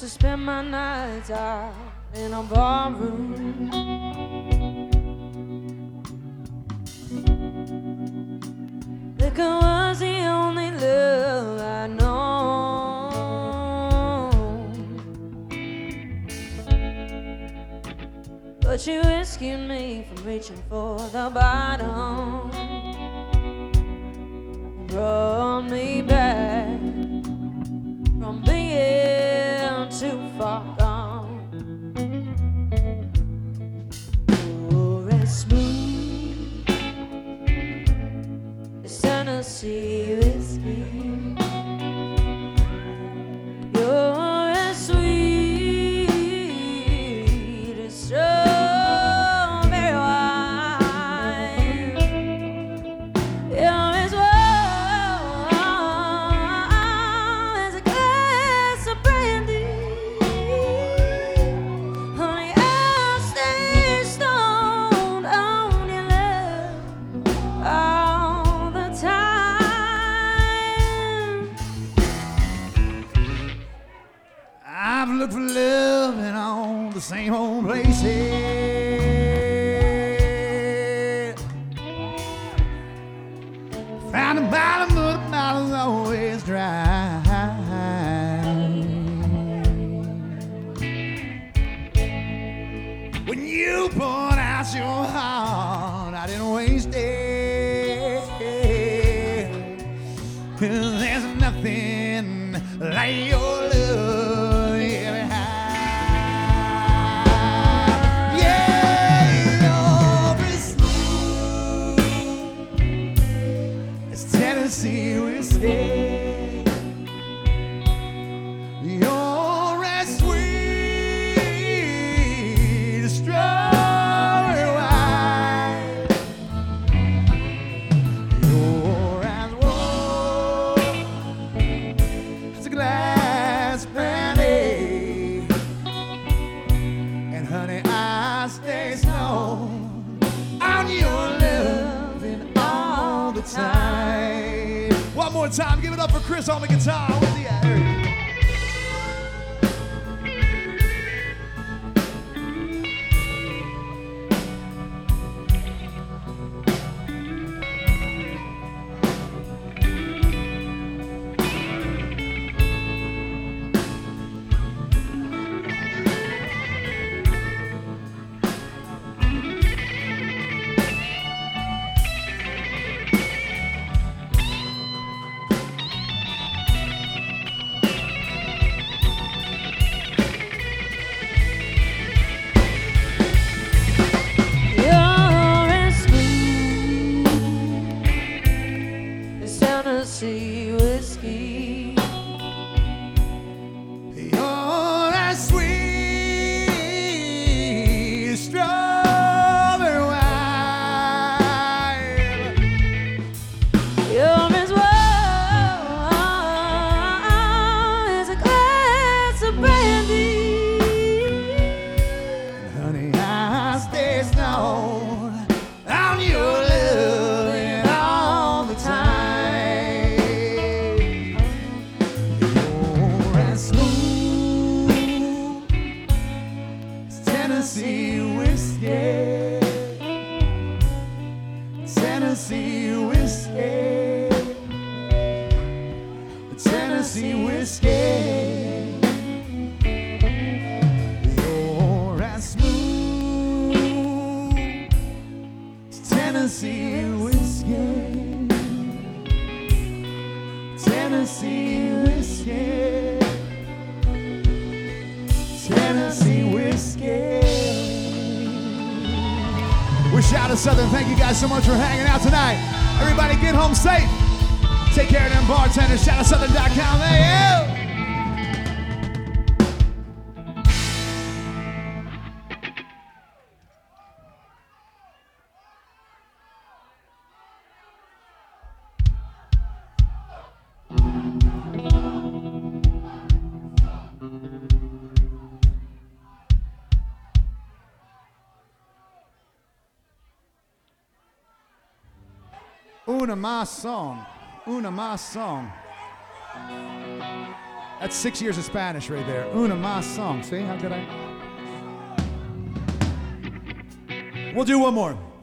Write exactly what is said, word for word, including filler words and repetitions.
to spend my nights out in a barroom. Liquor was the only love I know, but you rescued me from reaching for the bottom, brought me back from being too far gone. You're as smooth as Tennessee whiskey. You're as sweet as strawberry wine. You're as warm as a glass of brandy. Honey, I'll stay stoned on your love all the time. I've looked for love in all the same old places. Found the bottom, but the bottom's always dry. When you poured out your heart, I didn't waste it. 'Cause there's nothing like your love. Yeah, yeah, you're as smooth as Tennessee whiskey. You're as sweet as strawberry wine. You're as warm as a glass of brandy. And honey, I stay stoned on your loving all the time. One more time, give it up for Chris on the guitar. Where's he at? There he is. You're as smooth as Tennessee whiskey. You're as sweet as strawberry wine. You're as warm as a glass of brandy. Honey, I stay stoned on your loving all the time. You're as smooth as Tennessee whiskey. Tennessee whiskey. Tennessee whiskey. You're as smooth as Tennessee whiskey. Tennessee whiskey. Tennessee whiskey. We're Shout of Southern. Thank you guys so much for hanging out tonight. Everybody get home safe. Take care of them bartenders. shout of southern dot com. Hey, you. Una más song. Una más song. That's six years of Spanish right there. Una más song. See how good I am? We'll do one more.